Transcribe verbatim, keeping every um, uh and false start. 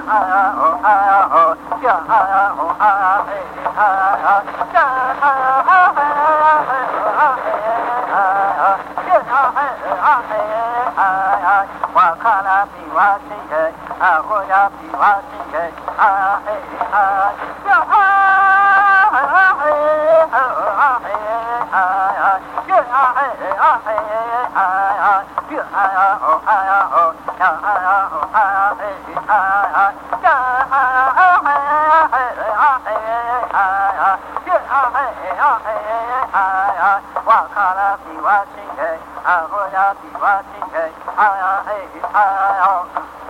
我看了比我亲人，啊，我要比我亲人，啊嘿啊呀啊啊嘿啊啊嘿啊呀，呀啊嘿啊嘿啊呀，呀啊呀哦啊呀哦，呀啊呀哦啊呀嘿啊呀，呀啊啊嘿啊嘿啊嘿啊呀，呀啊嘿啊嘿啊呀，我看了比我亲人，啊，我要比我亲人，啊呀嘿啊呀。